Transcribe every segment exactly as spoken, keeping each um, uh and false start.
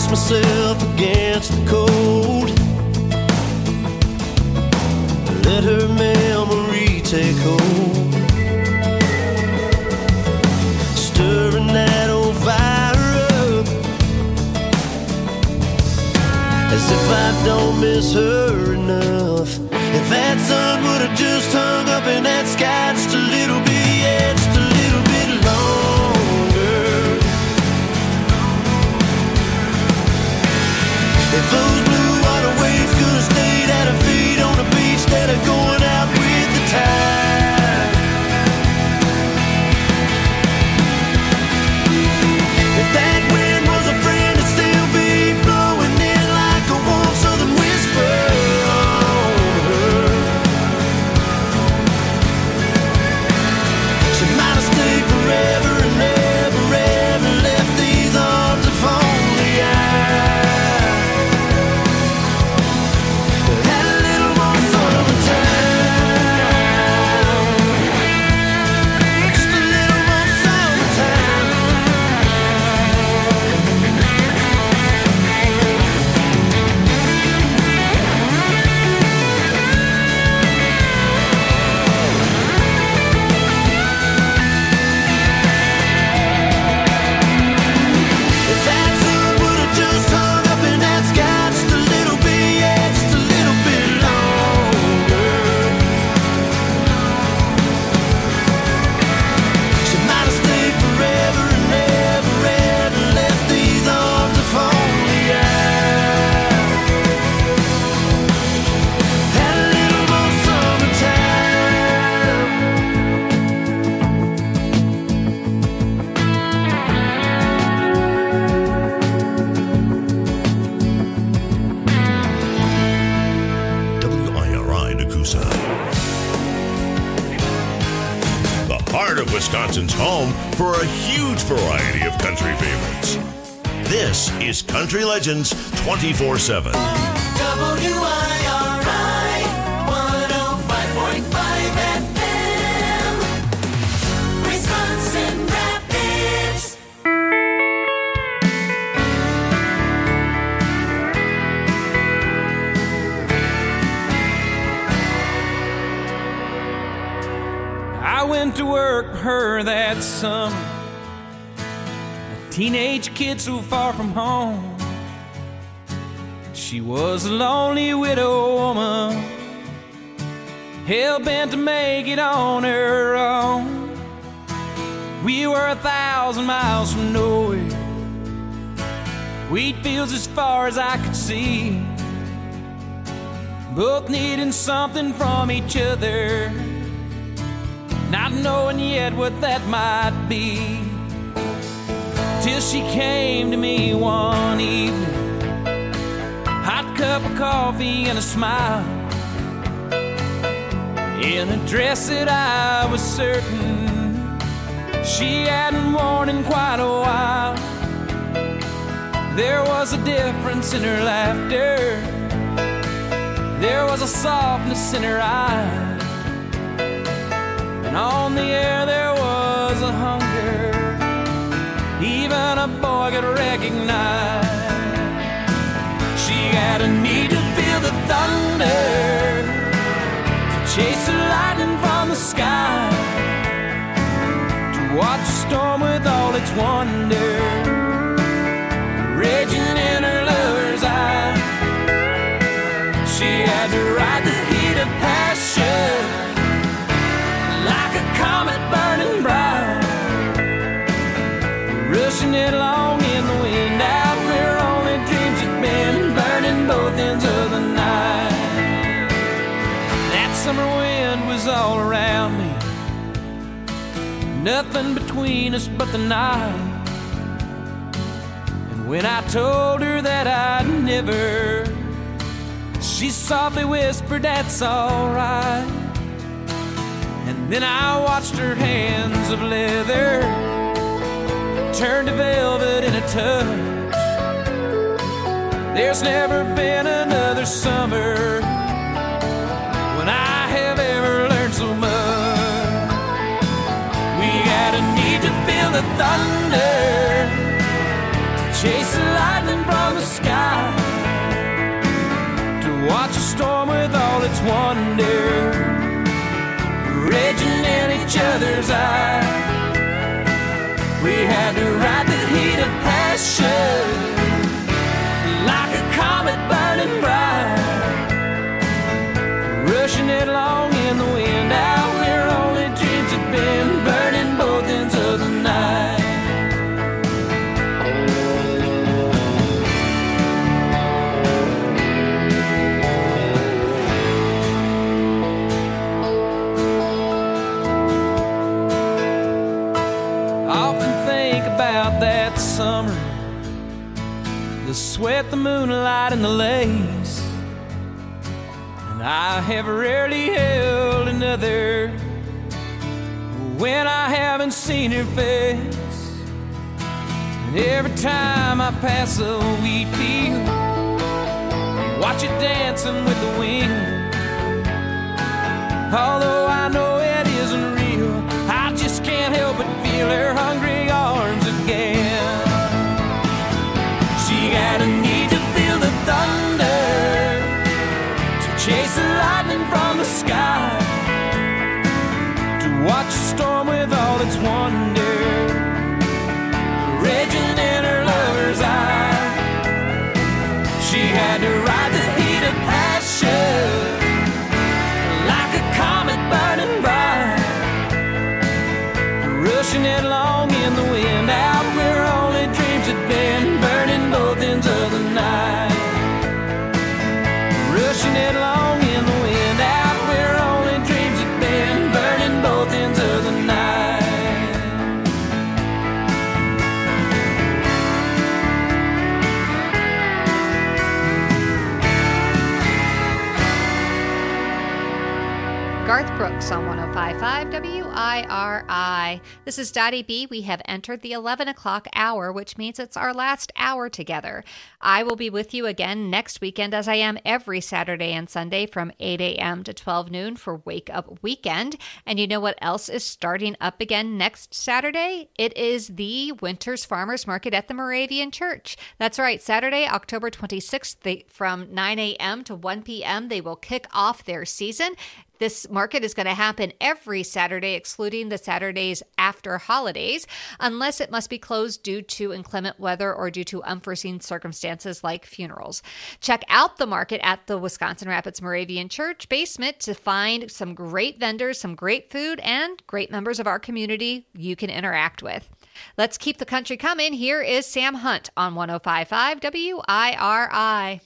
myself against the cold. Let her memory take hold. Stirring that old fire up, as if I don't miss her enough. If that sun would have just hung up in that sky just a little bit, yeah, just a little bit longer. If those blue water waves could have stayed at her feet on the beach instead of going out with the tide. If that wind was a friend, it'd still be blowing in like a warm southern whisper on her. She might have stayed forever and never, ever left these arms if only I had a little more summertime. Just a little more summertime. If that sun would have just hung up in that sky just a little bit, yeah, just a little bit longer. She might have stayed forever and never, ever left these arms if only I had a little more summertime. W I R I Nakusa. The heart of Wisconsin's home for a huge variety of country favorites. This is Country Legends twenty-four seven. W I R I one oh five point five F M, Wisconsin Rapids. I went to work for her that summer, a teenage kid so far from home. She was a lonely widow woman, hell-bent to make it on her own. We were a thousand miles from nowhere, wheat fields as far as I could see, both needing something from each other, not knowing yet what that might be. Till she came to me one evening, hot cup of coffee and a smile, in a dress that I was certain she hadn't worn in quite a while. There was a difference in her laughter, there was a softness in her eyes, and on the air there was a hunger even a boy could recognize. She had a need to feel the thunder, to chase the lightning from the sky, to watch the storm with all its wonder raging in her lover's eye. She had to ride the heat of passion like a comet burning bright, rushing it along in the wind out where only dreams had been, burning both ends of the night. That summer wind was all around me, nothing between us but the night. And when I told her that I'd never, she softly whispered, "That's all right." And then I watched her hands of leather turn to velvet in a touch. There's never been another summer when I have ever learned so much. We got a need to feel the thunder, to chase the lightning from the sky to watch a storm with all its wonder raging in each other's eyes. We had to ride the heat of passion like a comet burning bright, rushing it along in the wind out where only dreams had been, burning both ends of the night. About that summer, the sweat, the moonlight, and the lace, and I have rarely held another when I haven't seen her face. And every time I pass a wheat field, watch it dancing with the wind. Although I know it isn't real, I just can't help but feel her hungry arms again. She got a need to feel the thunder, to chase the lightning from the sky, to watch a storm with all its wonder raging in her lover's eye. She had to ride the heat of passion like a comet burning bright, rushing it along in the wind out where only dreams had been, burning both ends of the night. Rushing it along in the wind out where only dreams had been, burning both ends of the night. Garth Brooks on one oh five point five W I R I. This is Dottie B. We have entered the eleven o'clock hour, which means it's our last hour together. I will be with you again next weekend, as I am every Saturday and Sunday from eight a.m. to twelve noon for Wake Up Weekend. And you know what else is starting up again next Saturday? It is the Winter's Farmers Market at the Moravian Church. That's right, Saturday, October twenty-sixth, they, from nine a.m. to one p.m., they will kick off their season. This market is going to happen every Saturday, excluding the Saturdays after holidays, unless it must be closed due to inclement weather or due to unforeseen circumstances like funerals. Check out the market at the Wisconsin Rapids Moravian Church basement to find some great vendors, some great food, and great members of our community you can interact with. Let's keep the country coming. Here is Sam Hunt on one oh five point five W I R I.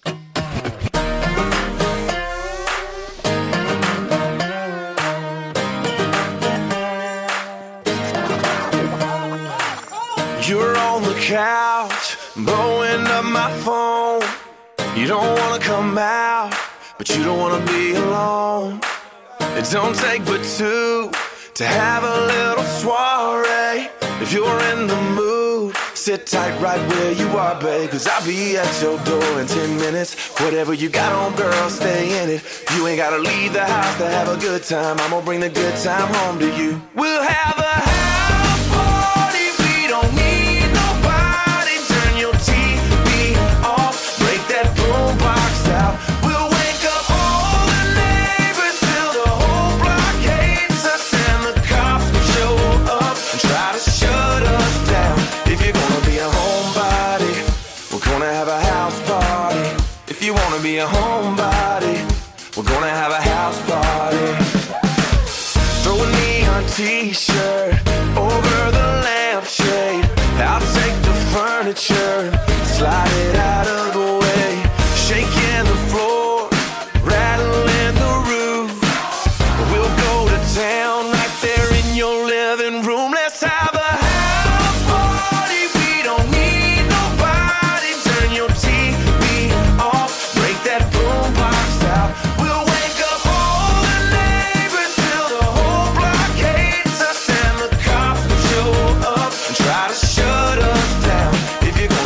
You're on the couch, blowing up my phone. You don't wanna come out, but you don't wanna be alone. It don't take but two to have a little soiree. If you're in the mood, sit tight right where you are, babe, 'cause I'll be at your door in ten minutes. Whatever you got on, girl, stay in it. You ain't gotta leave the house to have a good time. I'm gonna bring the good time home to you. We'll have a house party, we don't need nobody. Turn your T V off, break that boombox out. We'll wake up all the neighbors till the whole block hates us, and the cops will show up and try to shut us down. If you're gonna be a homebody, we're gonna have a house party. If you wanna be a homebody, we're gonna have a house party. Throw a neon t-shirt over the lampshade. I'll take the furniture, slide it out of the way. Shaking the floor, rattling the roof. We'll go to town right there in your living room. Let's have a house party, we don't need nobody. Turn your T V off, break that boombox out. We'll wake up all the neighbors till the whole block hates us, and the cops will show up and try to shut us down. If you're gonna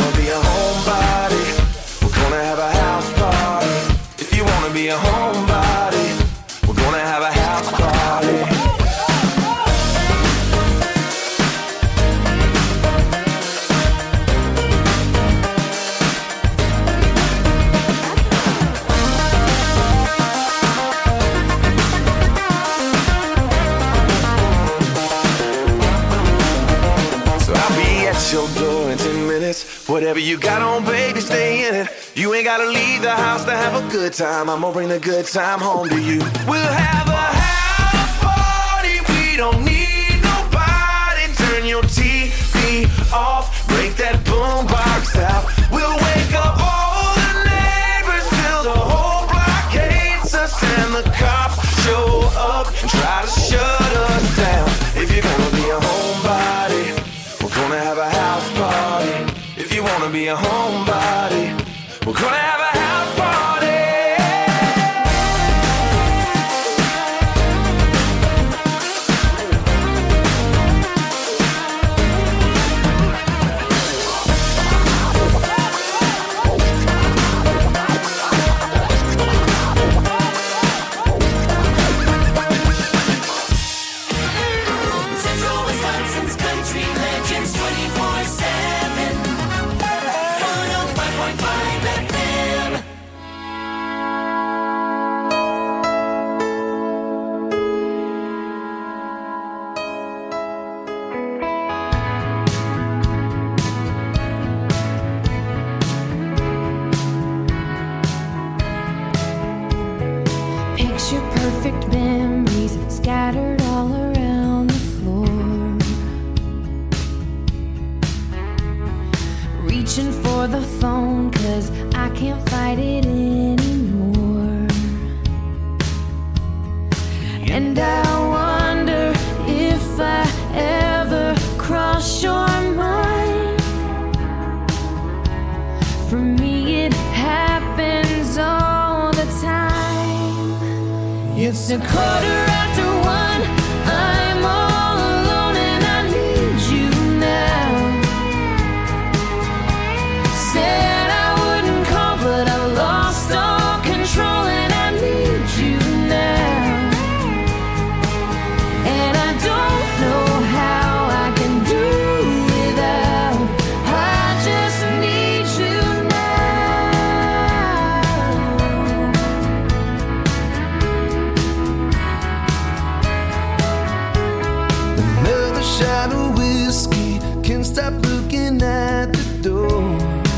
at your door in ten minutes. Whatever you got on, baby, stay in it. You ain't gotta leave the house to have a good time. I'm gonna bring the good time home to you. We'll have a house party. We don't need nobody. Turn your T V off. Break that boombox out. We'll wake up all the neighbors till the whole block hates us. And the cops show up and try to shut us down. If you're gonna be a homebody, we're gonna have a house party. If you wanna be a homebody, we're gonna have a house party. Central Wisconsin's Country Legends twenty-four seven. one oh five point five F M. Picture perfect memories scattered all around the floor. Reaching for the phone, cause I can't fight it anymore. And I wonder if I ever cross your mind. For me, it happens all the time. It's a quarter after one. I'm all alone and I need you now. Said I wouldn't call, but I lost all control and I need you now. And I don't know how I can do without. I just need you now. Another shot of whiskey, can't stop looking at the door.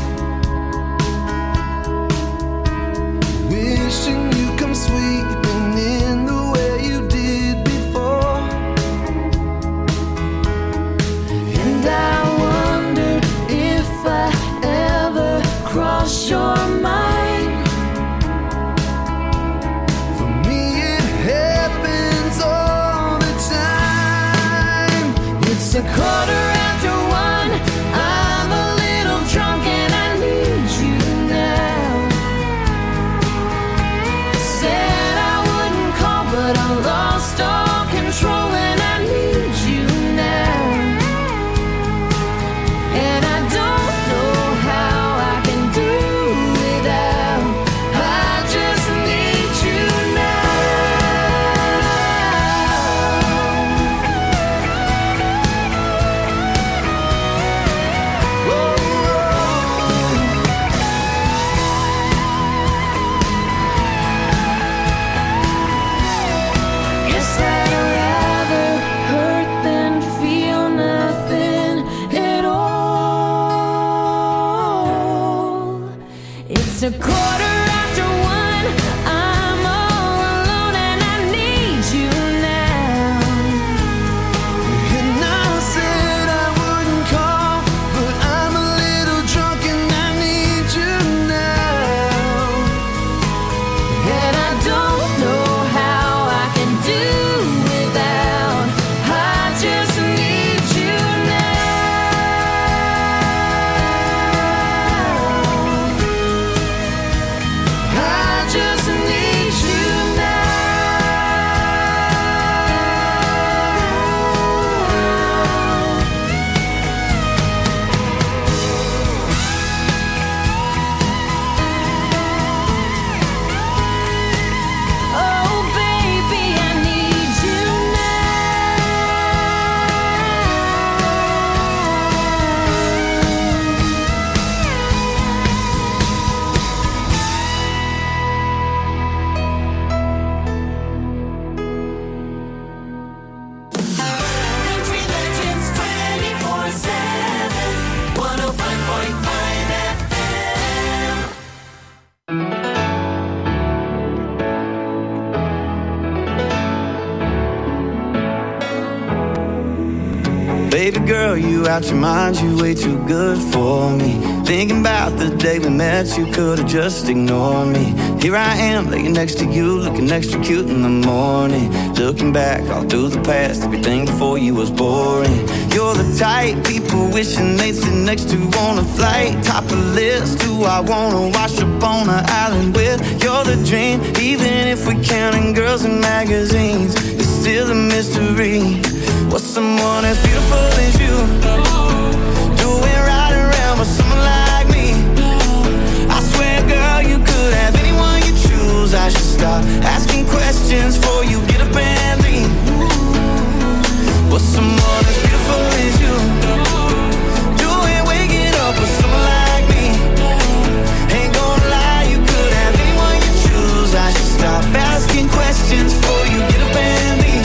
Wishing you come sweeping in the way you did before. And I wonder if I ever cross your mind. For me, it happens all the time. It's a quarter after one. I'm a little drunk and I need you now. Said I wouldn't call, but I lost all control and I need you now. And I don't know how I can do without. I just need you now. Baby girl, you out your mind, you way too good for me. Thinking about the day we met, you could've just ignored me. Here I am, laying next to you, looking extra cute in the morning. Looking back all through the past, everything before you was boring. You're the type people wishing they'd sit next to on a flight. Top of the list, who I wanna wash up on an island with. You're the dream, even if we're counting girls in magazines. It's still a mystery. What's someone as beautiful as you doing right around with someone like me? I swear, girl, you could have anyone you choose. I should stop asking questions before you get up and leave. What's someone as beautiful as you doing waking up with someone like me? Ain't gonna lie, you could have anyone you choose. I should stop asking questions before you get up and leave.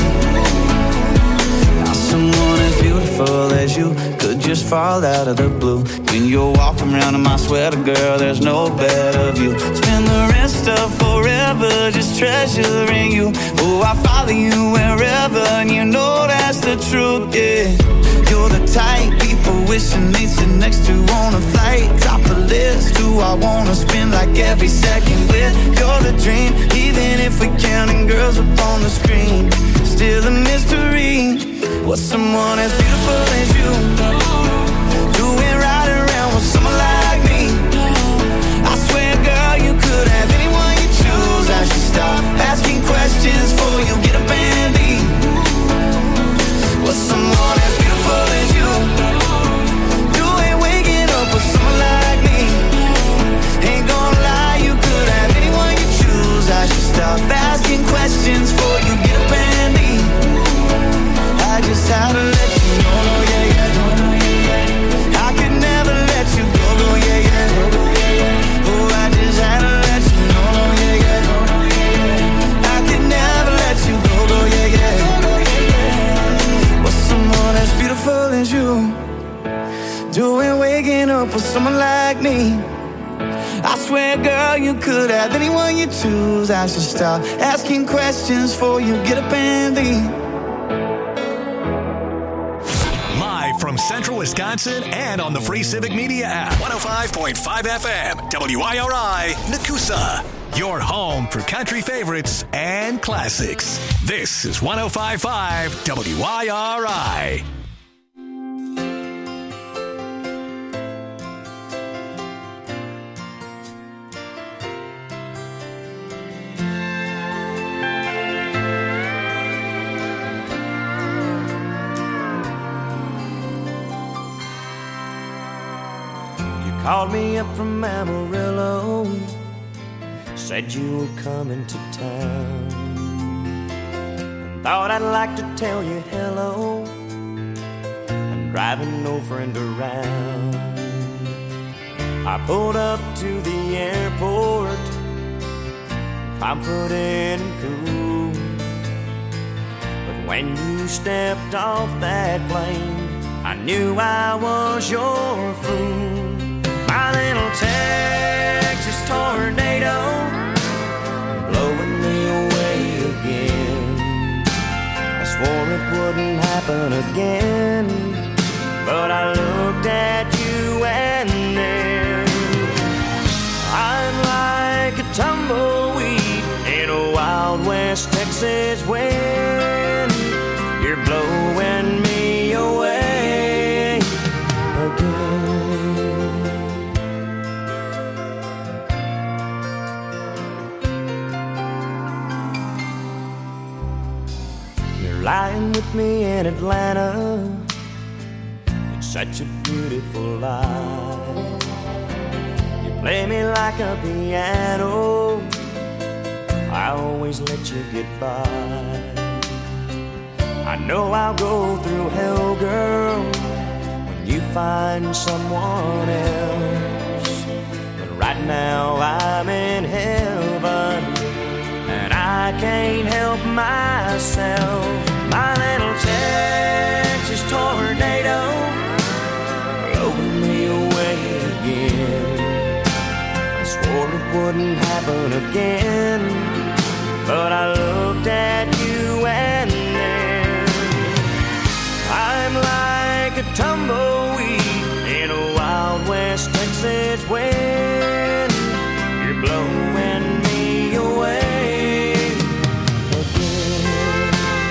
Someone as beautiful as you could just fall out of the blue. When you're walking around in my sweater, girl, there's no better view. Spend the rest of forever just treasuring you. Oh, I follow you wherever, and you know that's the truth, yeah. You're the type people wishing they'd sit next to on a flight. Top of the list, who I wanna spend like every second with. You're the dream, even if we're counting girls up on the screen. Still a mystery. What's someone as beautiful as you doing right around with someone like me? I swear, girl, you could have anyone you choose. I should stop asking questions before you get up and leave. What's someone as beautiful as you doing waking up with someone like me? Ain't gonna lie, you could have anyone you choose. I should stop asking questions before you get up and leave. I just had to let you know, no, yeah, yeah, no, no, yeah, yeah. I could never let you go, go, yeah, yeah, no, no, yeah, yeah. Oh, I just had to let you know, no, yeah, yeah, no, no, yeah, yeah. I could never let you go, go, yeah, yeah, no, no, yeah, yeah. What's someone as beautiful as you doing waking up with someone like me? I swear, girl, you could have anyone you choose. I should stop asking questions before you get up and leave. From Central Wisconsin and on the free Civic Media app. one oh five point five F M, W I R I, Nakusa. Your home for country favorites and classics. This is one oh five point five W I R I. Called me up from Amarillo, said you were coming to town. Thought I'd like to tell you hello. I'm driving no friend around. I pulled up to the airport, confident and cool. But when you stepped off that plane, I knew I was your fool. My little Texas tornado, blowing me away again. I swore it wouldn't happen again, but I looked at you and then I'm like a tumbleweed in a Wild West Texas wind. You're blowing me away again. Lying with me in Atlanta, it's such a beautiful life. You play me like a piano, I always let you get by. I know I'll go through hell, girl, when you find someone else. But right now I'm in heaven, and I can't help myself. My little Texas tornado, blowing me away again. I swore it wouldn't happen again, but I looked at you and then I'm like like a tumbleweed in a Wild West Texas wind. You're blowing me away again.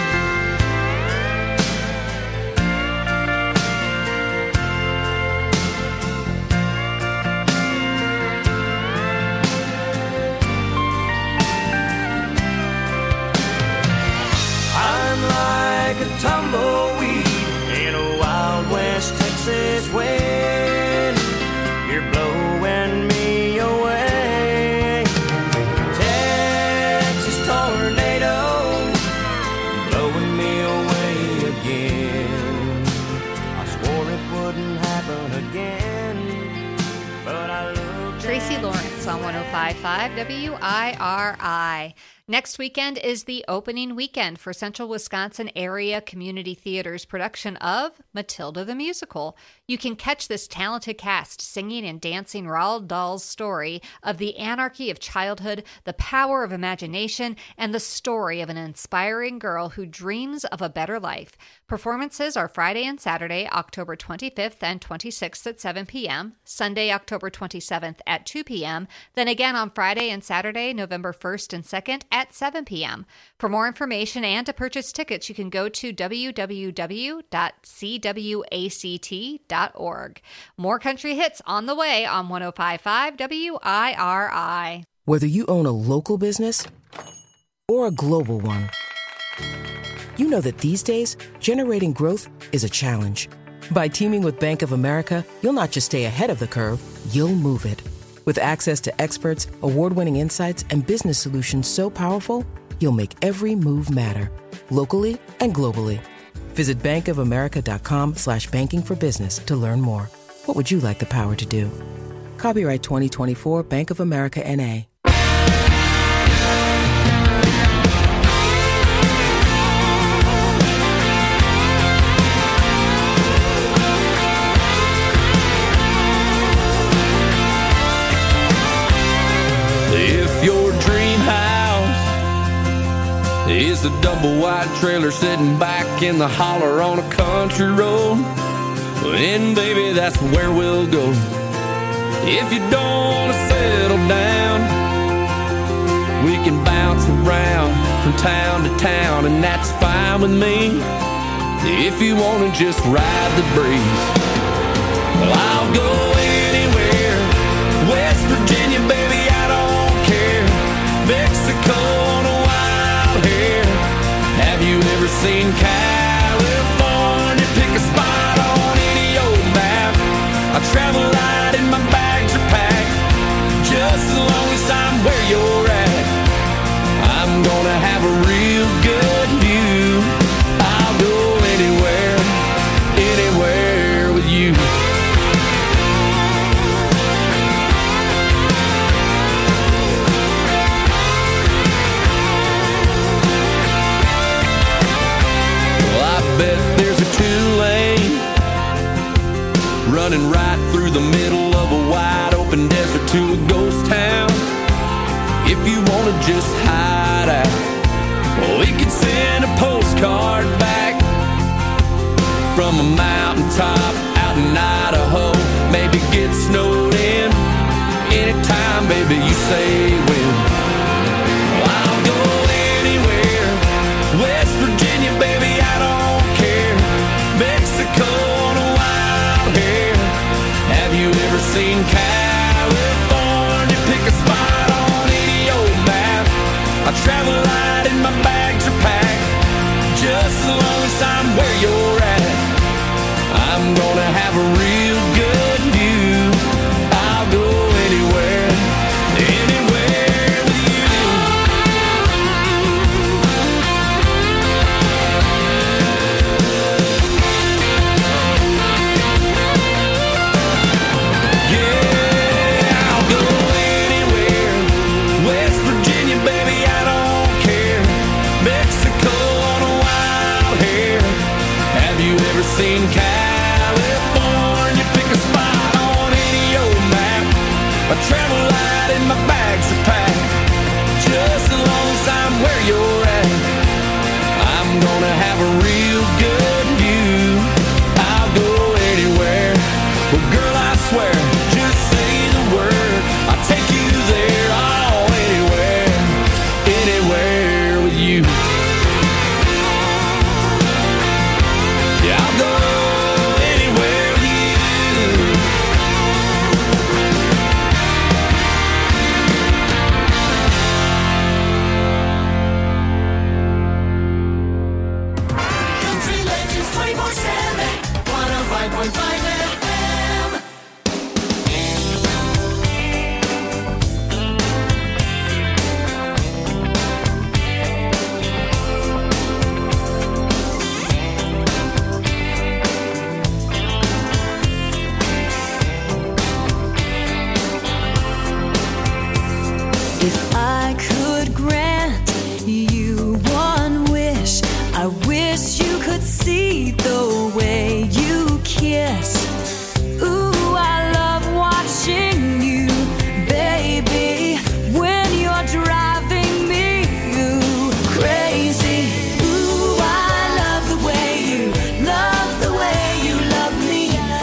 I'm like a tumbleweed in a Wild West Texas wind. You're blowing me away. Texas tornado, blowing me away again. I swore it wouldn't happen again, but I looked. Tracy Lawrence on one oh five point five W I R I. Next weekend is the opening weekend for Central Wisconsin Area Community Theater's production of Matilda the Musical. You can catch this talented cast singing and dancing Roald Dahl's story of the anarchy of childhood, the power of imagination, and the story of an inspiring girl who dreams of a better life. Performances are Friday and Saturday, October twenty-fifth and twenty-sixth at seven p.m., Sunday, October twenty-seventh at two p.m., then again on Friday and Saturday, November first and second at seven p.m. For more information and to purchase tickets, you can go to w w w dot c w a c t dot org. More country hits on the way on one oh five point five W I R I. Whether you own a local business or a global one, you know that these days, generating growth is a challenge. By teaming with Bank of America, you'll not just stay ahead of the curve, you'll move it. With access to experts, award-winning insights, and business solutions so powerful, you'll make every move matter, locally and globally. Visit bankofamerica.com slash banking for business to learn more. What would you like the power to do? Copyright twenty twenty-four Bank of America N A. If your dream house is a double wide trailer sitting back in the holler on a country road, then baby that's where we'll go. If you don't want to settle down, we can bounce around from town to town, and that's fine with me. If you want to just ride the breeze, well, I'll go anywhere. West Virginia, baby, I don't care. Mexico on a wild hair. Have you ever seen California? Pick a spot on any old map. I travel light and my bags are packed, just as long as I'm where you're at. I'm gonna have a real good view. I'll go anywhere, anywhere with you. Bet there's a two-lane running right through the middle of a wide open desert to a ghost town. If you want to just hide out, well, we could send a postcard back from a mountaintop out in Idaho. Maybe get snowed in anytime, baby, you say when. Well, I'll go anywhere. West Virginia, baby, I don't Mexico on a wild hair. Have you ever seen California? Pick a spot on any old map. I travel light and my bags are packed, just as long as I'm where you're at. I'm gonna have a real good view. I'll go anywhere, anywhere with you. Seen California, pick a spot on any old map. I travel light and my bags are packed, just as long as I'm where you're at. I'm gonna have a real good view. I'll go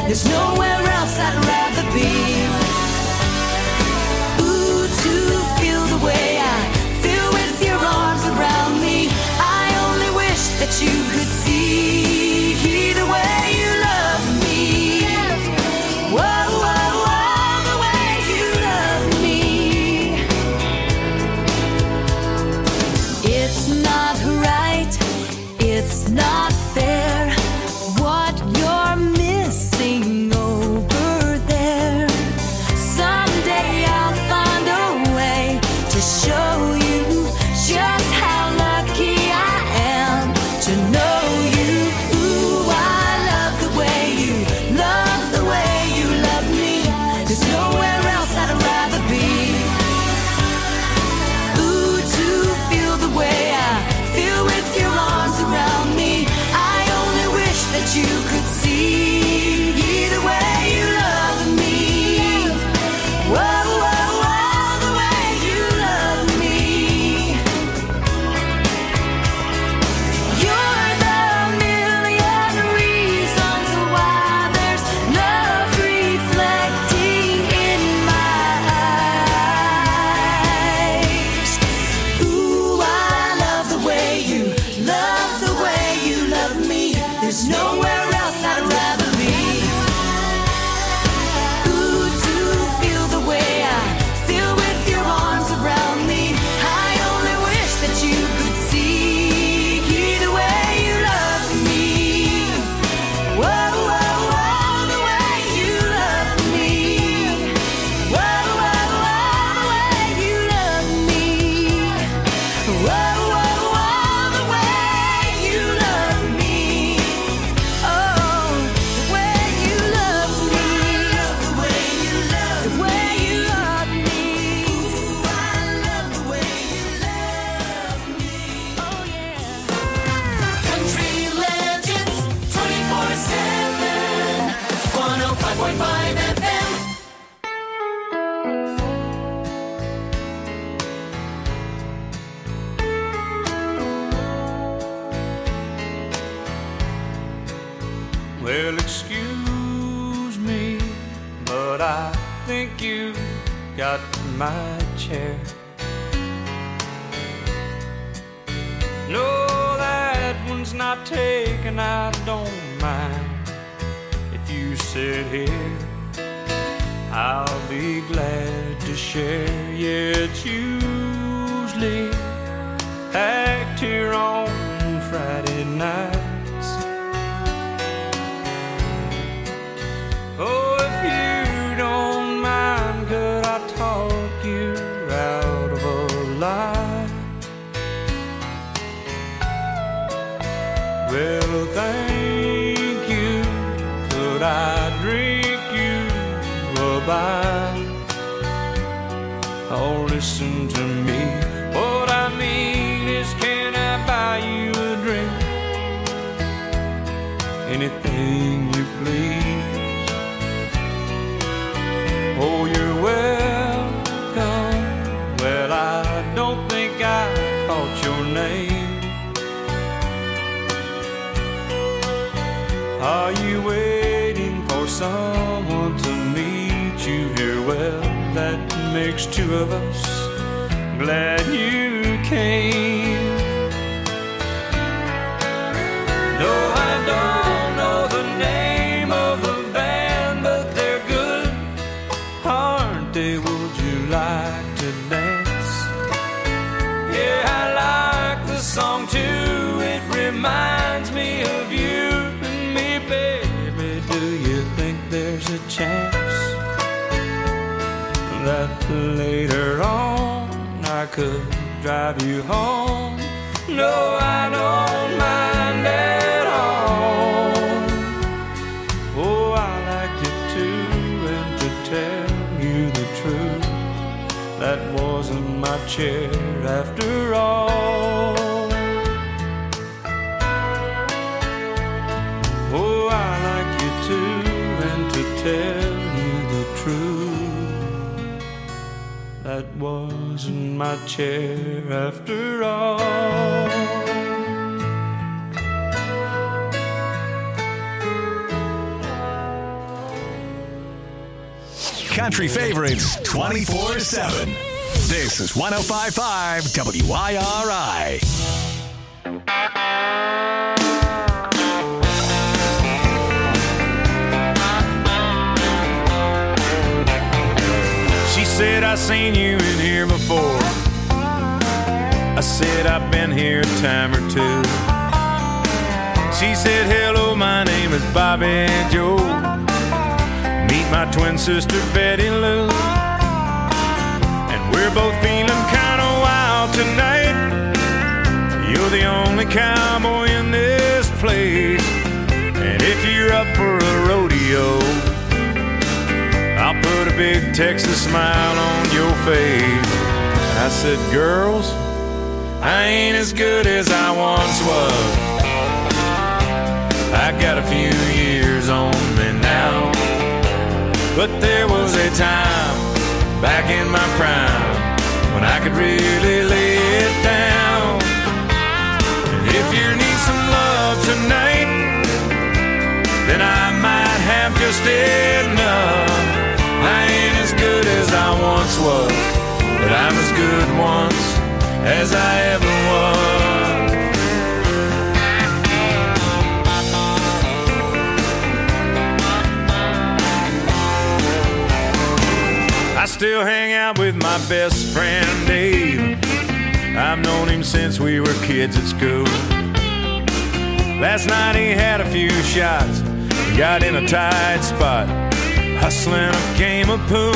There's nowhere else I'd rather be. Ooh, to feel the way I feel with your arms around me. I only wish that you could see the way you love me. Whoa, whoa, whoa, the way you love me. It's not right, it's not fair, what you're missing over there. Someday I'll find a way to show you just how lucky I am to know you. Ooh, I love the way you love the way you love me. There's nowhere else I'd rather be. Ooh, to feel the way I feel with your arms around me. I only wish that you could see the way you love me. Whoa, whoa, whoa, the way you love me. You're the million reasons why there's love reflecting in my eyes. Ooh, I love the way you love the way you love me. There's nowhere else I'd rather be. Ooh, to feel the way I feel with your arms around me. I only wish that you could see the way you love me. Whoa, whoa, whoa, the way you love me. Whoa, whoa, whoa, the way you love me. Whoa, whoa, whoa, the way you love me. Oh, the way you love me. The way you love the way you love me. Ooh, I love the way you love me. Oh yeah. Country Legends twenty-four seven, one oh five point five F M. Well, excuse me, but I think you got my chair. No, that one's not taken, I don't mind. If you sit here, I'll be glad to share. Yeah, it's usually packed here on Friday nights. Oh, if you don't mind, could I talk you out of a lie? Well, thank you. Could I drink you a bite? Oh, listen to me. What I mean is, can I buy you a drink? Anything you please. Oh, you're welcome. Well, I don't think I caught your name. Are you waiting for someone to meet you here? Well, that makes two of us. Glad you came. No, I don't know the name of the band, but they're good, aren't they? Would you like to dance? Yeah, I like the song too. It reminds me of you and me, baby. Do you think there's a chance that later on I could drive you home? No, I don't mind at all. Oh, I like you too, and to tell you the truth, that wasn't my chair after all. Oh, I like you too, and to tell you the truth, that wasn't my chair after all. country favorites twenty-four seven. This is one oh five point five W I R I. She said, I seen you in here before. I said, I've been here a time or two. She said, hello, my name is Bobby Joe. Meet my twin sister, Betty Lou. And we're both feeling kind of wild tonight. You're the only cowboy in this place. And if you're up for a rodeo, I'll put a big Texas smile on your face. I said, girls, I ain't as good as I once was. I got a few years on me now. But there was a time back in my prime when I could really lay it down. And if you need some love tonight, then I might have just enough. I ain't as good as I once was, but I'm as good once as I ever was. I still hang out with my best friend Dave. I've known him since we were kids at school. Last night he had a few shots, got in a tight spot, hustling a game of pool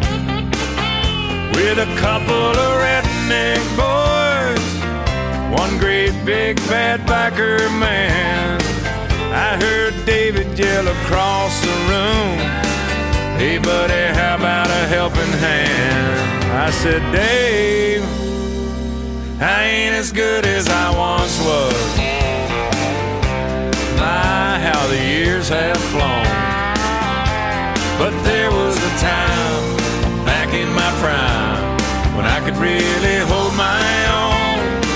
with a couple of redneck boys, one great big bad biker man. I heard David yell across the room, hey buddy, how about a helping hand? I said, Dave, I ain't as good as I once was. My, how the years have flown. But there was a time back in my prime when I could really hold my own.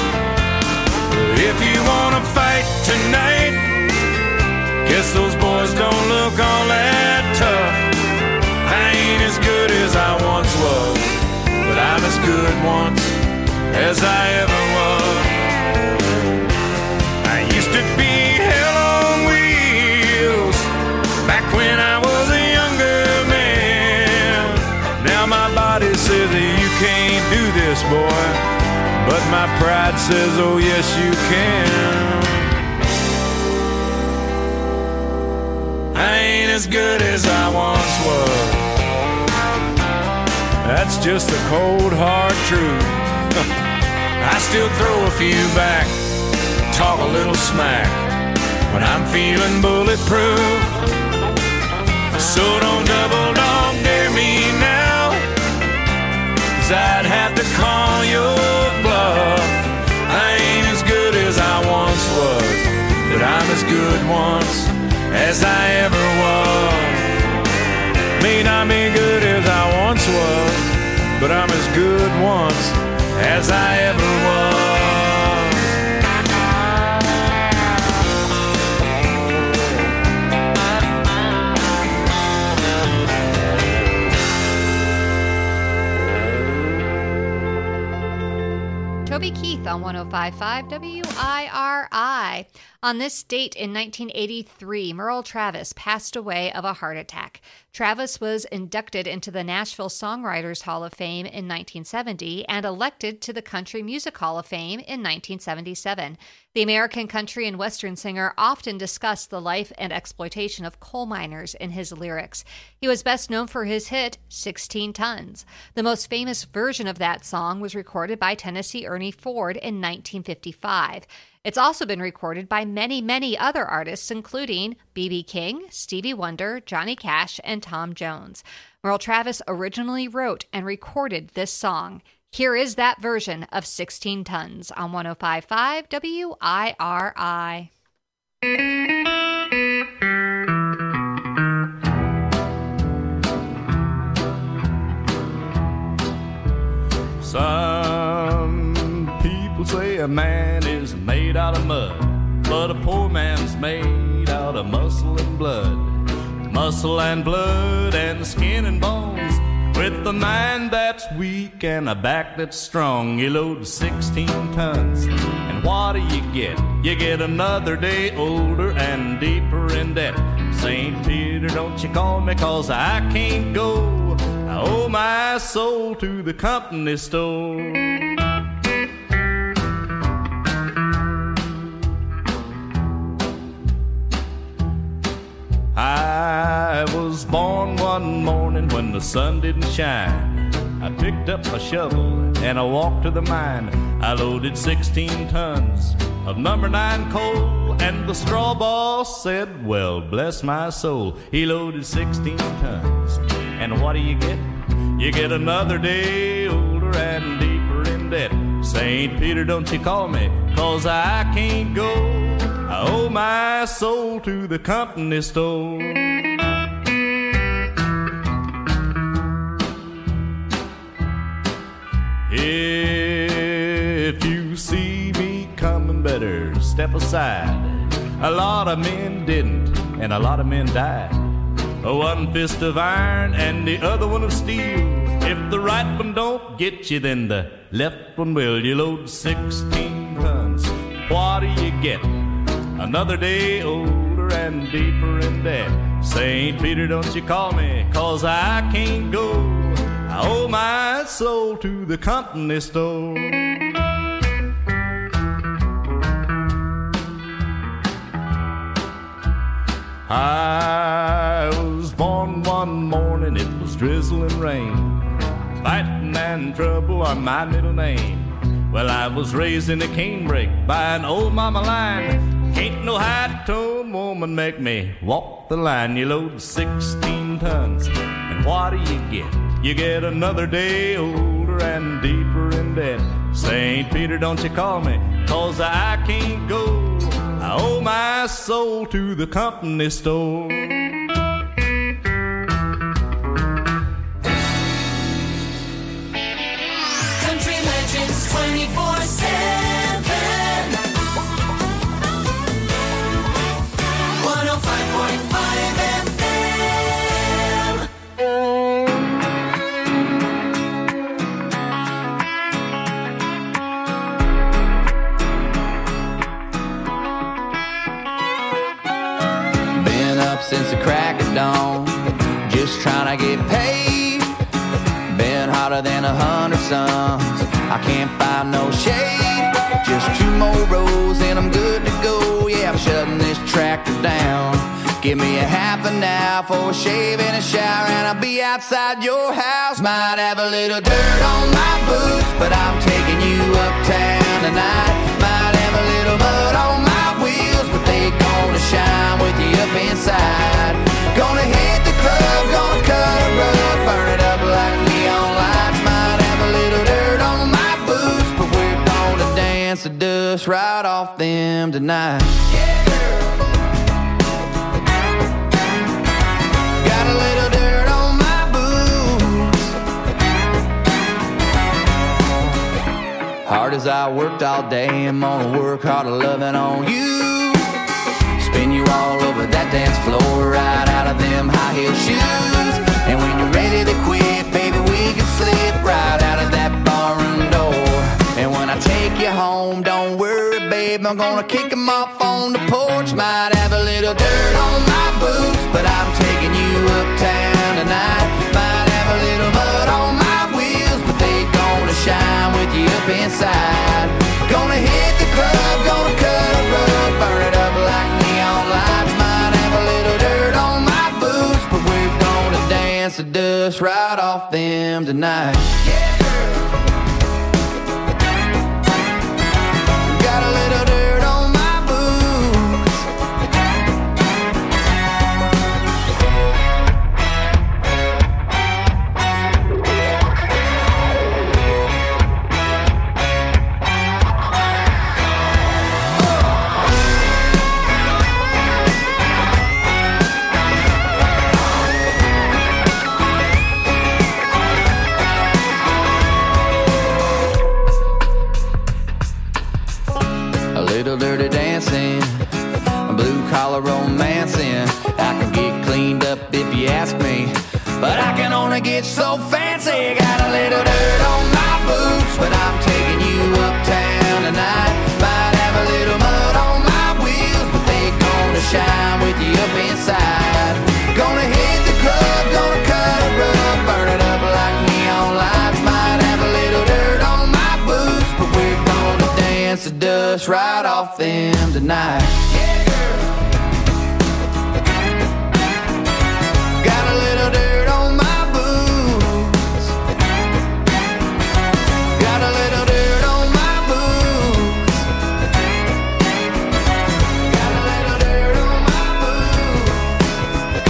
If you wanna fight tonight, guess those boys don't look all that tough. I ain't as good as I once was, but I'm as good once as I ever was. I used to be hell on wheels back when I was a younger man. Now my body says that you can't do this, boy, but my pride says, oh yes you can. I ain't as good as I once was. That's just the cold hard truth. I still throw a few back, talk a little smack when I'm feeling bulletproof. So don't double dog dare me now, 'cause I'd have to call your bluff. I ain't as good as I once was, but I'm as good once as I ever was. May not be good as I once was, but I'm as good once as I ever was. Toby Keith on one oh five point five W I R I. On this date in nineteen eighty-three, Merle Travis passed away of a heart attack. Travis was inducted into the Nashville Songwriters Hall of Fame in nineteen seventy and elected to the Country Music Hall of Fame in nineteen seventy-seven. The American country and western singer often discussed the life and exploitation of coal miners in his lyrics. He was best known for his hit, sixteen tons. The most famous version of that song was recorded by Tennessee Ernie Ford in nineteen fifty-five. It's also been recorded by many, many other artists, including B B King, Stevie Wonder, Johnny Cash, and Tom Jones. Merle Travis originally wrote and recorded this song. Here is that version of sixteen tons on one oh five point five W I R I. Some people say a man is made out of mud, but a poor man's made out of muscle and blood. muscle and blood and skin and bones. With a mind that's weak and a back that's strong, you load sixteen tons. And what do you get? You get another day older and deeper in debt. Saint Peter, don't you call me, 'cause I can't go. I owe my soul to the company store. I was born one morning when the sun didn't shine. I picked up my shovel and I walked to the mine. I loaded sixteen tons of number nine coal, and the straw boss said, well, bless my soul. He loaded sixteen tons. And what do you get? You get another day older and deeper in debt. Saint Peter, don't you call me, 'cause I can't go. I owe my soul to the company store. If you see me coming, better step aside. A lot of men didn't, and a lot of men died. One fist of iron and the other one of steel. If the right one don't get you, then the left one will. You load sixteen tons. What do you get? Another day older and deeper in debt. Saint Peter, don't you call me, 'cause I can't go. I owe my soul to the company store. I was born one morning, it was drizzling rain. Fighting and trouble are my middle name. Well, I was raised in a canebrake by an old mama line. Ain't no high-tone woman make me walk the line. You load sixteen tons, and what do you get? You get another day older and deeper in debt. Saint Peter, don't you call me, 'cause I can't go. I owe my soul to the company store. Country Legends twenty-four seven. one oh five point five F M. Been up since the crack of dawn, just trying to get paid. Been hotter than a hundred suns, I can't find no shade. Just two more rows and I'm good to go. Yeah, I'm shutting this tractor down. Give me a half an hour for a shave and a shower, and I'll be outside your house. Might have a little dirt on my boots, but I'm taking you uptown tonight. Might have a little mud on my wheels, but they gonna shine with you up inside. Gonna hit the club, gonna cut a rug, burn it up like neon lights. Might have a little dirt on my boots, but we're gonna dance the dust right off them tonight. Yeah. Got a little dirt on my boots. Hard as I worked all day, I'm gonna work harder loving on you. Spin you all over that dance floor, right out of them high heel shoes. And when you're ready to quit, baby, we can slip right out of that barroom door. And when I take you home, don't worry, babe, I'm gonna kick them off on the porch. Might have a little dirt on my boots, but I'm taking you uptown tonight. Might have a little mud on my wheels, but they gonna shine with you up inside. Gonna hit the club, gonna cut a rug, burn it up like neon lights. Might have a little dirt on my boots, but we're gonna dance the dust right off them tonight. Yeah. Got a little dirt on my boots. you ask me. But I can only get so fancy. Got a little dirt on my boots, but I'm taking you uptown tonight. Might have a little mud on my wheels, but they gonna shine with you up inside. Gonna hit the club, gonna cut a rug, burn it up like neon lights. Might have a little dirt on my boots, but we're gonna dance the dust right off them tonight. Yeah, girl. Got a little dirt on my boots. Got a little dirt on my boots. Got a little dirt on my boots.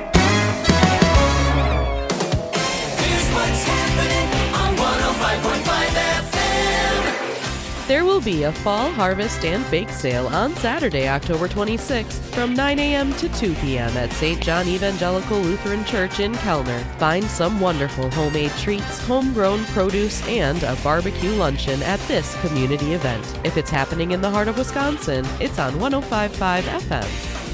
Here's what's happening on one oh five point five F M. There will be a fall harvest and bake sale on Saturday, October twenty-sixth from nine a.m. to two p.m. at Saint John Evangelical Lutheran Church in Kellner. Find some wonderful homemade treats, homegrown produce, and a barbecue luncheon at this community event. If it's happening in the heart of Wisconsin, it's on one oh five point five F M.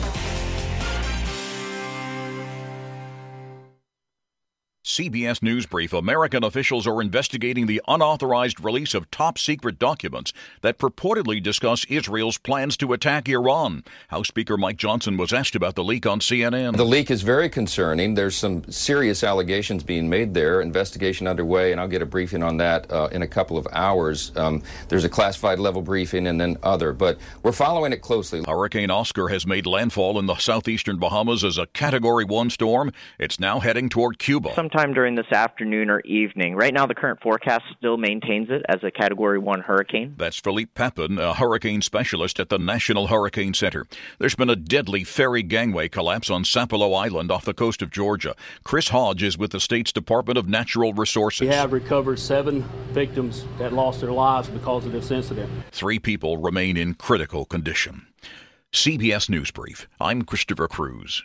C B S News Brief. American officials are investigating the unauthorized release of top-secret documents that purportedly discuss Israel's plans to attack Iran. House Speaker Mike Johnson was asked about the leak on C N N. The leak is very concerning. There's some serious allegations being made there. Investigation underway, and I'll get a briefing on that uh, in a couple of hours. Um, there's a classified level briefing and then other, but we're following it closely. Hurricane Oscar has made landfall in the southeastern Bahamas as a Category one storm. It's now heading toward Cuba. Sometime during this afternoon or evening. Right now, the current forecast still maintains it as a Category one hurricane. That's Philippe Papin, a hurricane specialist at the National Hurricane Center. There's been a deadly ferry gangway collapse on Sapelo Island off the coast of Georgia. Chris Hodge is with the state's Department of Natural Resources. We have recovered seven victims that lost their lives because of this incident. Three people remain in critical condition. C B S News Brief. I'm Christopher Cruz.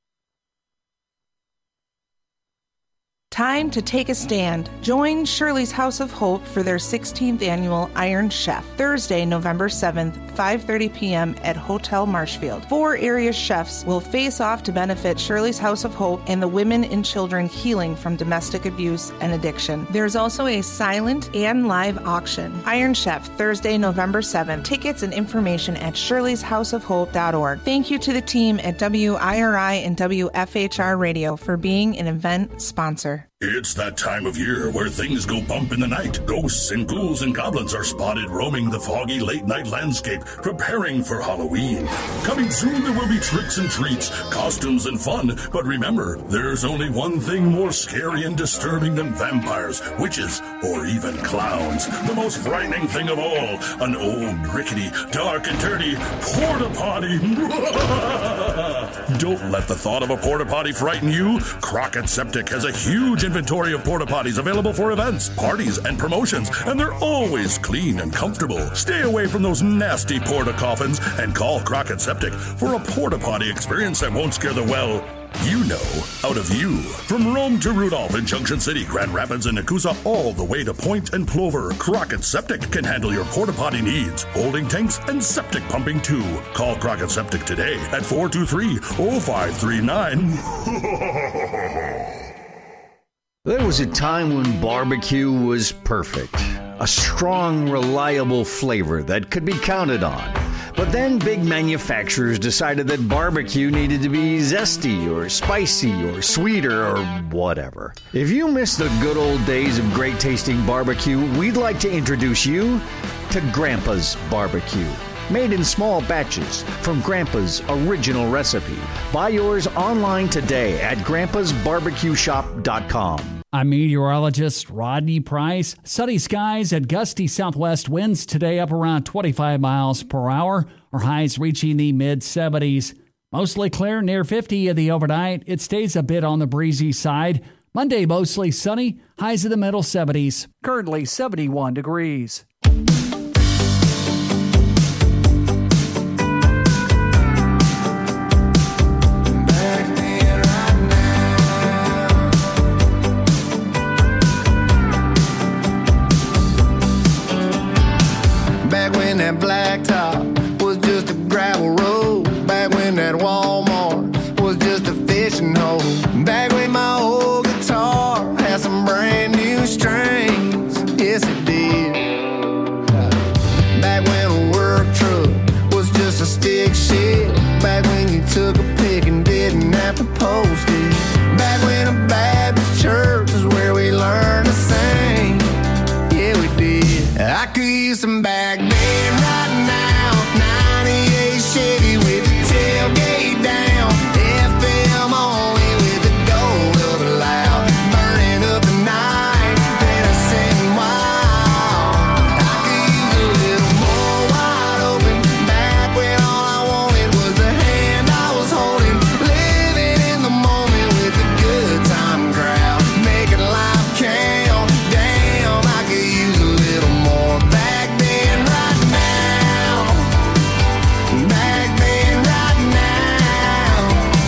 Time to take a stand. Join Shirley's House of Hope for their sixteenth annual Iron Chef, Thursday, November seventh, five thirty p.m. at Hotel Marshfield. Four area chefs will face off to benefit Shirley's House of Hope and the women and children healing from domestic abuse and addiction. There's also a silent and live auction. Iron Chef, Thursday, November seventh. Tickets and information at shirleys house of hope dot org. Thank you to the team at W I R I and W F H R Radio for being an event sponsor. It's that time of year where things go bump in the night. Ghosts and ghouls and goblins are spotted roaming the foggy late-night landscape, preparing for Halloween. Coming soon, there will be tricks and treats, costumes and fun. But remember, there's only one thing more scary and disturbing than vampires, witches, or even clowns. The most frightening thing of all, an old, rickety, dark and dirty porta-potty. Don't let the thought of a porta-potty frighten you. Crockett Septic has a huge inventory of porta potties available for events, parties, and promotions, and they're always clean and comfortable. Stay away from those nasty porta coffins and call Crockett Septic for a porta potty experience that won't scare the well, you know, out of you. From Rome to Rudolph in Junction City, Grand Rapids, and Nakusa, all the way to Point and Plover, Crockett Septic can handle your porta potty needs, holding tanks and septic pumping too. Call Crockett Septic today at four two three, oh five three nine. There was a time when barbecue was perfect. A strong, reliable flavor that could be counted on. But then big manufacturers decided that barbecue needed to be zesty or spicy or sweeter or whatever. If you miss the good old days of great tasting barbecue, we'd like to introduce you to Grandpa's Barbecue. Made in small batches from Grandpa's original recipe. Buy yours online today at grandpas barbecue shop dot com. I'm meteorologist Rodney Price. Sunny skies and gusty southwest winds today up around twenty-five miles per hour, or highs reaching the mid seventies. Mostly clear near fifty in the overnight. It stays a bit on the breezy side. Monday mostly sunny, highs in the middle seventies. Currently seventy-one degrees. That blacktop was just a gravel road. Back when that Walmart was just a fishing hole. home. Back when my old guitar had some brand new strings. Yes, it did. Back when a work truck was just a stick shift. Back when you took a pic and didn't have to post it. Back when a Baptist church was where we learned to sing. Yeah, we did. I could use some back then right now. ninety-eight Chevy with the tailgate down. F M only with the gold up loud. Burning up the night, then I sitting wild. I could use a little more wide open. Back when all I wanted was the hand I was holding. Living in the moment with the good time crowd. Making life count. Damn, I could use a little more back then right now. Back then right now.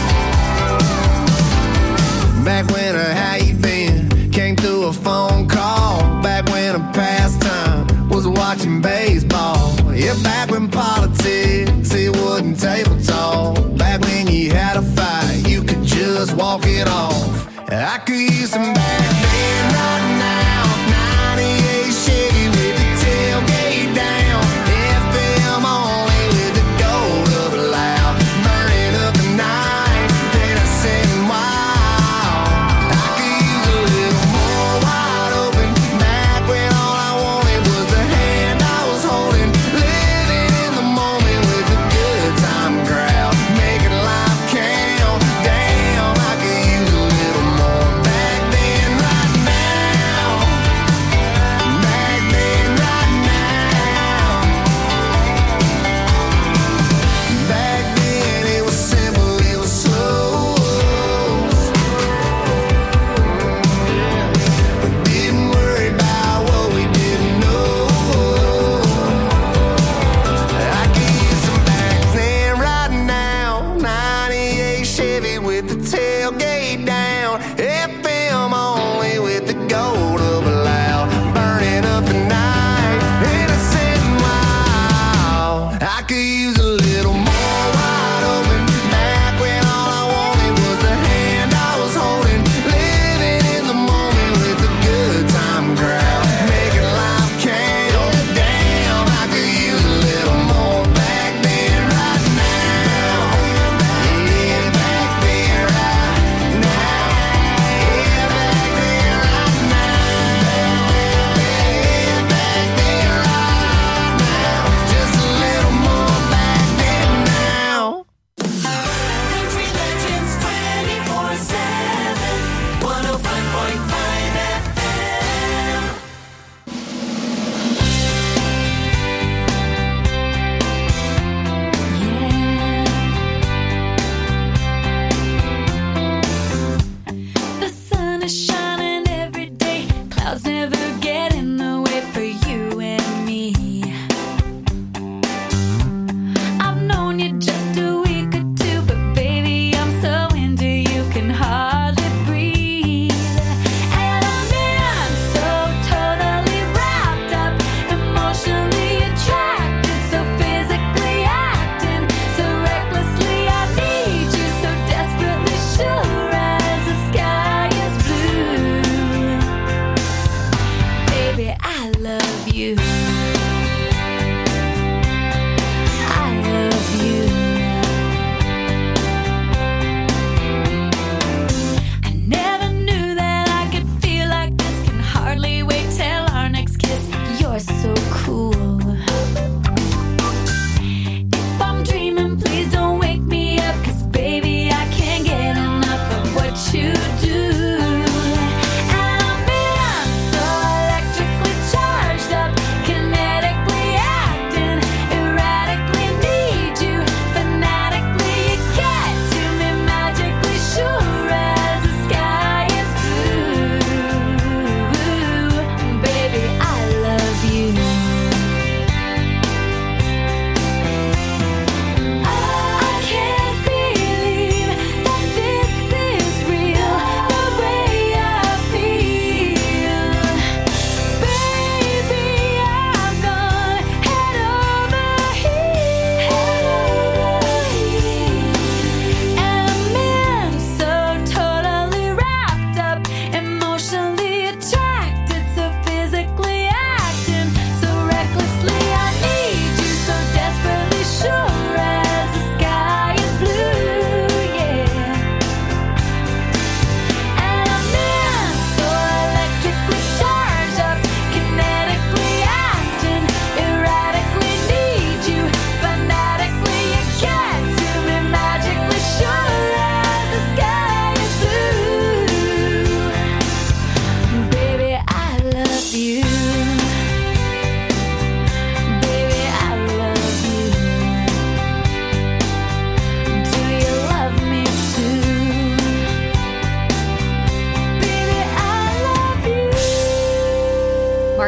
Back when a how you been came through a phone call. Back when a pastime was watching baseball. Yeah, back when politics it wasn't table talk. Back when you had a fight you could just walk it off. I could use some back then right now. ninety-eight Chevy with the tailgate down. F M only with the gold up loud. Burning up the night, then I sitting wild. I could use a little more wide open. Back when all I wanted was the hand I was holding. Living in the moment with the good time crowd. Making life count. Damn, I could use a little more back then right now. Back then right now. Back then it was simple, it was slow. We didn't worry about what we didn't know. I could use some back then right now. ninety-eight Chevy with the tailgate down. F M only with the gold up loud. Burning up the night, innocent and wild. I could use a little more wide open. Back when all I wanted was the hand I was holding. Living in the moment with the good time crowd. Making life count. Damn, I could use a little more back then right now. Yeah, back then right now. Yeah, back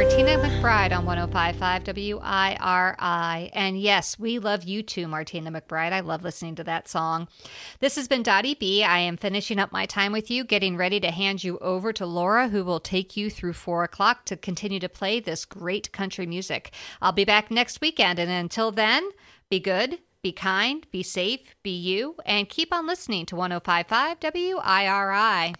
Martina McBride on one oh five point five W I R I. And yes, we love you too, Martina McBride. I love listening to that song. This has been Dottie B. I am finishing up my time with you, getting ready to hand you over to Laura, who will take you through four o'clock to continue to play this great country music. I'll be back next weekend, and until then, be good, be kind, be safe, be you, and keep on listening to one oh five point five W I R I.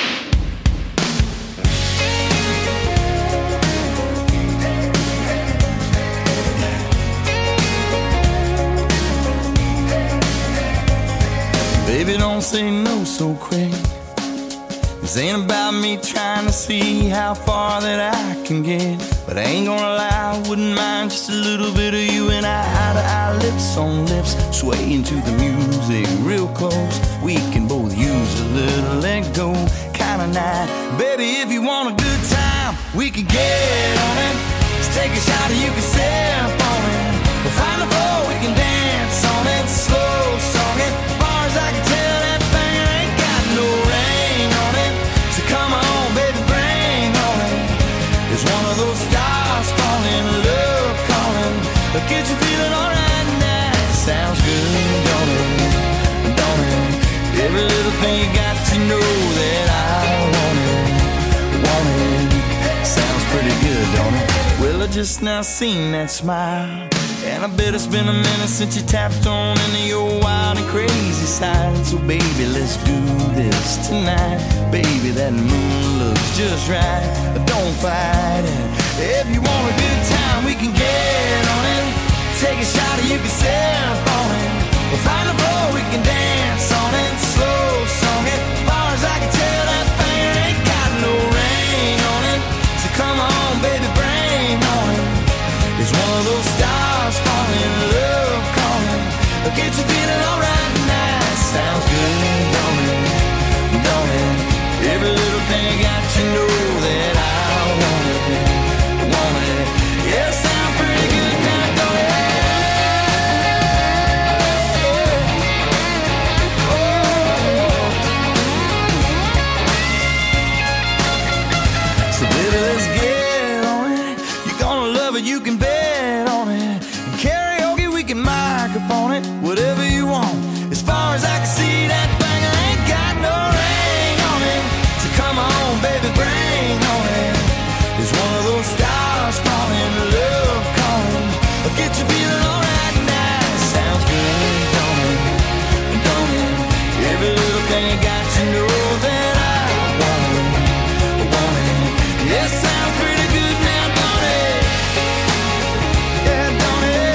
Baby, don't say no so quick. This ain't about me trying to see how far that I can get. But I ain't gonna lie, I wouldn't mind just a little bit of you and I, eye to eye, lips on lips, swaying to the music real close. We can both use a little let go kind of night. Baby, if you want a good time, we can get on it. Let's take a shot and you can sip on it. We'll find the floor, we can dance on it. Slow song it. I can tell that thing ain't got no rain on it. So come on, baby, bring on it. It's one of those stars falling, love calling. But get you feeling alright now. Sounds good, don't it? Don't it? Every little thing you got to know that I want it. Want it. Sounds pretty good, don't it? Well, I just now seen that smile. And I bet it's been a minute since you tapped on into your wild and crazy side. So baby, let's do this tonight. Baby, that moon looks just right. But don't fight it. If you want a good time, we can get on it. Take a shot or you can sip on it. We'll find a floor, we can dance on it. Slow song it. As far as I can tell, that thing ain't got no rain on it. So come on, baby, bring on it. It's one of those stars falling, love calling. But get you feeling alright now. Sounds good, don't it? Don't it? Every little thing got to know that I want it. Want it. Yeah, it sounds pretty good now, don't it? So baby, let's get on it. You're gonna love it, you can bet. On it, whatever you want. As far as I can see, that thing ain't got no ring on it. So come on, baby, bring on it. It's one of those stars falling, love calling. I'll get you feeling alright now. Sounds good, don't it? Don't it? Every little thing you got to know that I want it. Want it. Yeah, sounds pretty good now, don't it? Yeah, don't it?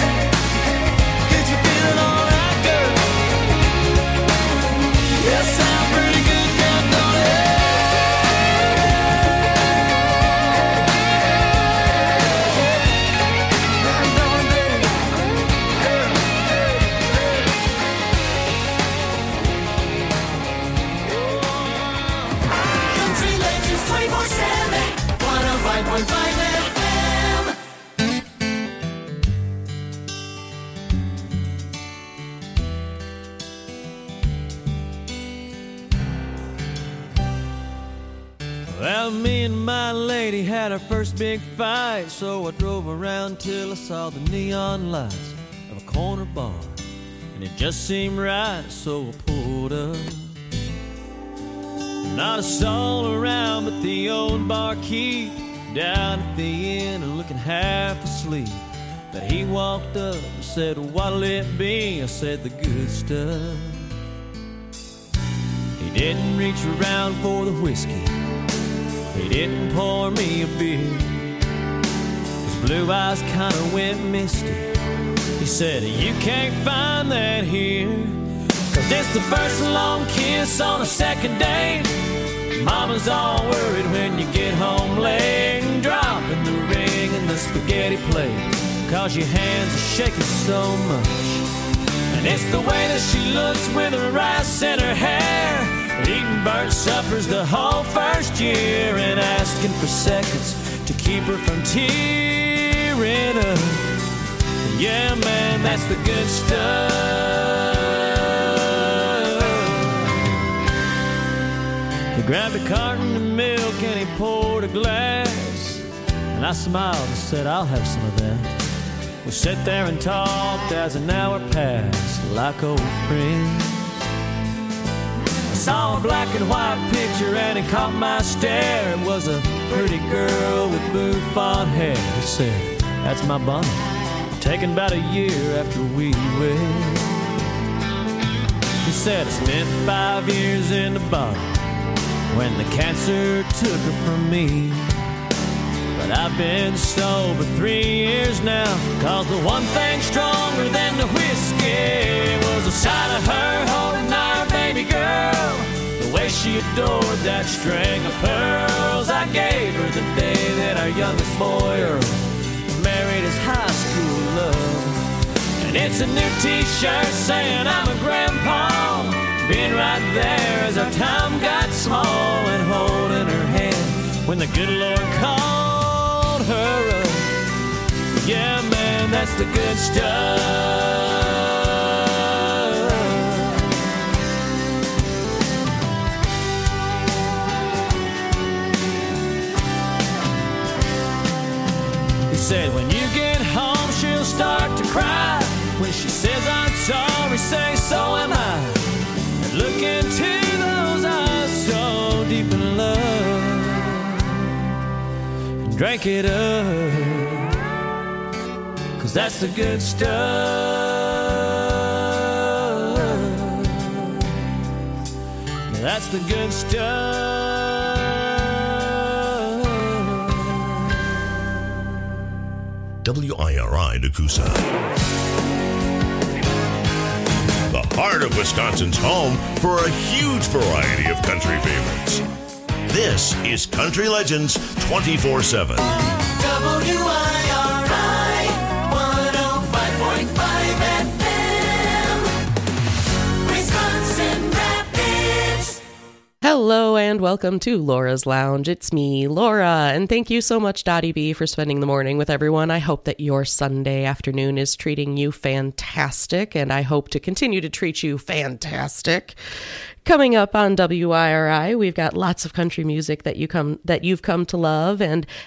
Well, me and my lady had our first big fight, so I drove around till I saw the neon lights of a corner bar, and it just seemed right, so I pulled up. Not a soul around but the old barkeep down at the inn and looking half asleep. But he walked up and said, "What'll it be?" I said, "The good stuff." He didn't reach around for the whiskey, he didn't pour me a beer. His blue eyes kind of went misty. He said, "You can't find that here, 'cause it's the first long kiss on a second date. Mama's all worried when you get home late, and dropping the ring in the spaghetti plate, 'cause your hands are shaking so much. And it's the way that she looks with her rice in her hair, eating burnt suppers the whole first year, and asking for seconds to keep her from tearing up. Yeah, man, that's the good stuff." He grabbed a carton of milk and he poured a glass, and And I smiled and said, I'll have some of that. We sat there and talked as an hour passed, like old friends. I saw a black and white picture and it caught my stare. It was a pretty girl with bouffant hair. He said, that's my bonnet, taken about a year after we wed. He said, I spent five years in the bottle when the cancer took her from me. But I've been sober three years now, cause the one thing stronger than the whiskey was the sight of her holding our baby girl. The way she adored that string of pearls I gave her the day that our youngest boy Earl married his high school love. And it's a new t-shirt saying I'm a grandpa, being right there as our time got small and holding her hand when the good Lord called her up. Yeah, man, that's the good stuff. He said, when you get home, she'll start to cry. When she says I'm sorry, say so am I. And look into those eyes so deep in love and drink it up, cause that's the good stuff. Yeah, that's the good stuff. W I R I Nakusa. The heart of Wisconsin's home for a huge variety of country favorites. This is Country Legends twenty-four seven. W I R I one oh five point five F M, Wisconsin Rapids. Hello and welcome to Laura's Lounge. It's me, Laura, and thank you so much, Dottie B, for spending the morning with everyone. I hope that your Sunday afternoon is treating you fantastic, and I hope to continue to treat you fantastic. Coming up on W I R I, we've got lots of country music that you come that you've come to love, and